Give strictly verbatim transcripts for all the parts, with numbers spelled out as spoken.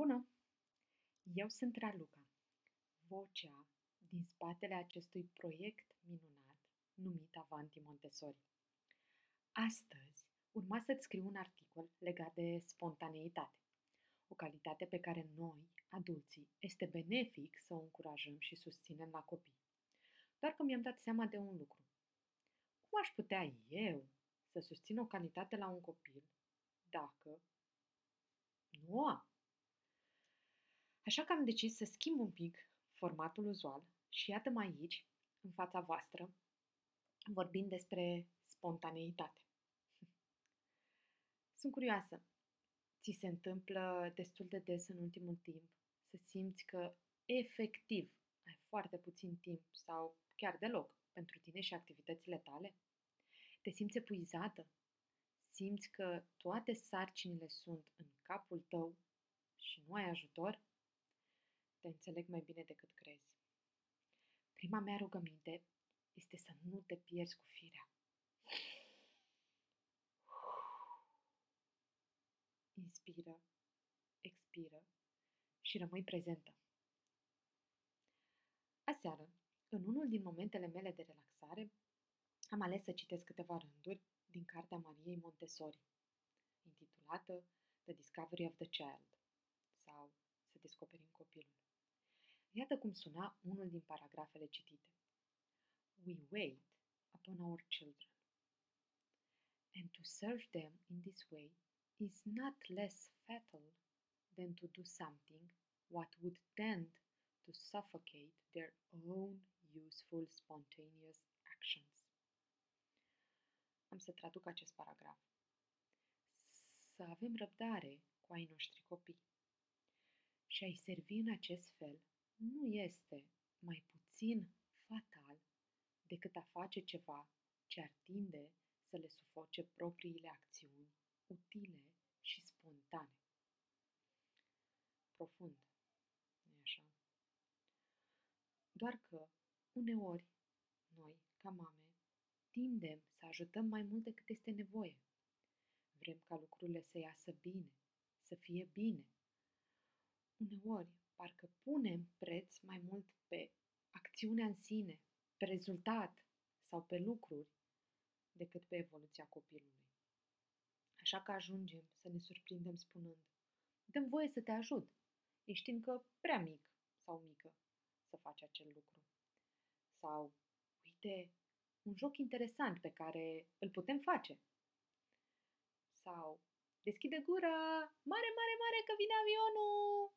Bună! Eu sunt Raluca, vocea din spatele acestui proiect minunat numit Avanti Montessori. Astăzi urma să-ți scriu un articol legat de spontaneitate, o calitate pe care noi, adulții, este benefic să o încurajăm și susținem la copii. Doar că mi-am dat seama de un lucru. Cum aș putea eu să susțin o calitate la un copil dacă nu o am? Așa că am decis să schimb un pic formatul uzual și iată-mă aici, în fața voastră, vorbind despre spontaneitate. Sunt curioasă. Ți se întâmplă destul de des în ultimul timp să simți că efectiv ai foarte puțin timp sau chiar deloc pentru tine și activitățile tale? Te simți epuizată? Simți că toate sarcinile sunt în capul tău și nu ai ajutor? Te înțeleg mai bine decât crezi. Prima mea rugăminte este să nu te pierzi cu firea. Inspiră, expiră și rămâi prezentă. Aseară, în unul din momentele mele de relaxare, am ales să citesc câteva rânduri din cartea Mariei Montessori, intitulată The Discovery of the Child, sau Să descoperim copilul. Iată cum suna unul din paragrafele citite. We wait upon our children, and to serve them in this way is not less fatal than to do something what would tend to suffocate their own useful, spontaneous actions. Am să traduc acest paragraf. Să avem răbdare cu ai noștri copii și a-i servi în acest fel nu este mai puțin fatal decât a face ceva ce ar tinde să le sufoce propriile acțiuni utile și spontane. Profund, nu-i așa? Doar că, uneori, noi, ca mame, tindem să ajutăm mai mult decât este nevoie. Vrem ca lucrurile să iasă bine, să fie bine. Uneori, parcă punem preț mai mult pe acțiunea în sine, pe rezultat sau pe lucruri, decât pe evoluția copilului. Așa că ajungem să ne surprindem spunând, dă-mi voie să te ajut, ești încă prea mic sau mică să faci acel lucru. Sau, uite, un joc interesant pe care îl putem face. Sau, deschide gura, mare, mare, mare că vine avionul!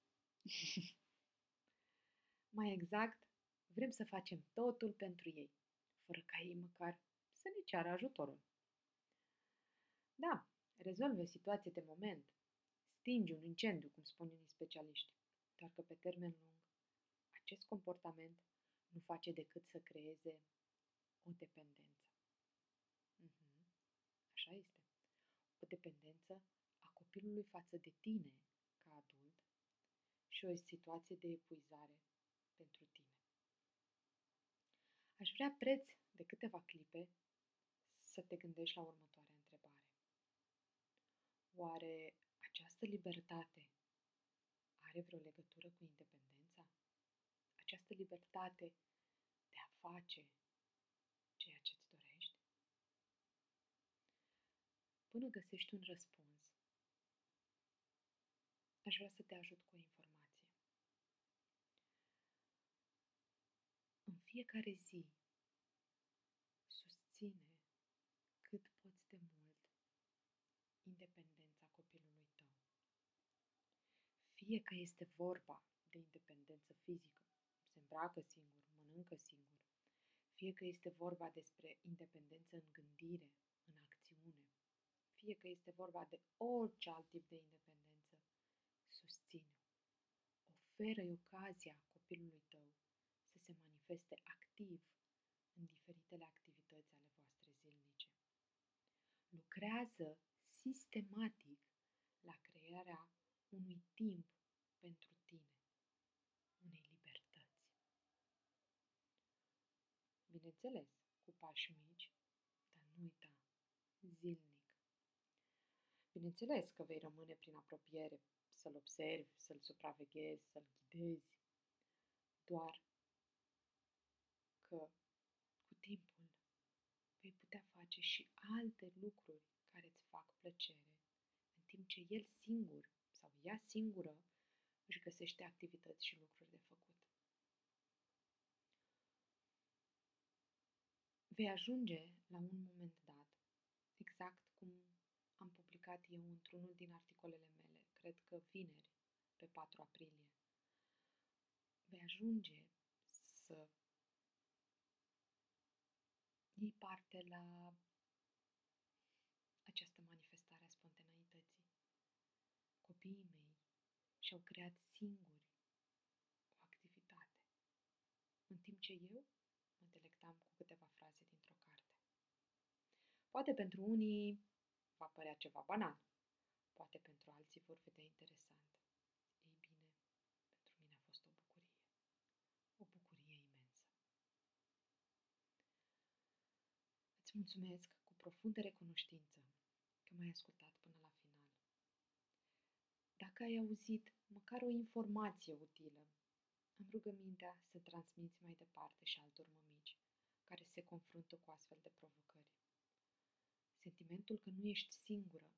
Mai exact, vrem să facem totul pentru ei, fără ca ei măcar să ne ceară ajutorul. Da, rezolvă o situație de moment, stingi un incendiu, cum spun unii specialiști, doar că pe termen lung, acest comportament nu face decât să creeze o dependență. Mhm, așa este. O dependență a copilului față de tine, ca adult, și o situație de epuizare pentru tine. Aș vrea preț de câteva clipe să te gândești la următoarea întrebare. Oare această libertate are vreo legătură cu independența? Această libertate de a face ceea ce îți dorești? Până găsești un răspuns, aș vrea să te ajut cu o informație. În fiecare zi, susține cât poți de mult independența copilului tău. Fie că este vorba de independență fizică, se îmbracă singur, mănâncă singur, fie că este vorba despre independență în gândire, în acțiune, fie că este vorba de orice alt tip de independență, susține-o. Oferă-i ocazia copilului tău să se manifeste activ în diferitele activități ale voastre zilnice. Lucrează sistematic la crearea unui timp pentru tine, unei libertăți. Bineînțeles, cu pași mici, dar nu uita, zilnic. Bineînțeles că vei rămâne prin apropiere să-l observi, să-l supraveghezi, să-l ghidezi, doar că cu timpul vei putea face și alte lucruri care îți fac plăcere, în timp ce el singur sau ea singură își găsește activități și lucruri de făcut. Vei ajunge la un moment dat, exact cum am publicat eu într-unul din articolele mele, cred că vineri, pe patru aprilie, vei ajunge să iei parte la această manifestare a spontaneității. Copiii mei și-au creat singuri o activitate, în timp ce eu mă delectam cu câteva fraze dintr-o carte. Poate pentru unii va părea ceva banal, poate pentru alții vor vedea interesant. Ei bine, pentru mine a fost o bucurie, o bucurie imensă. Îți mulțumesc cu profundă recunoștință că m-ai ascultat până la final. Dacă ai auzit măcar o informație utilă, îmi rugămintea să transmiți mai departe și altor mămici care se confruntă cu astfel de provocări. Sentimentul că nu ești singură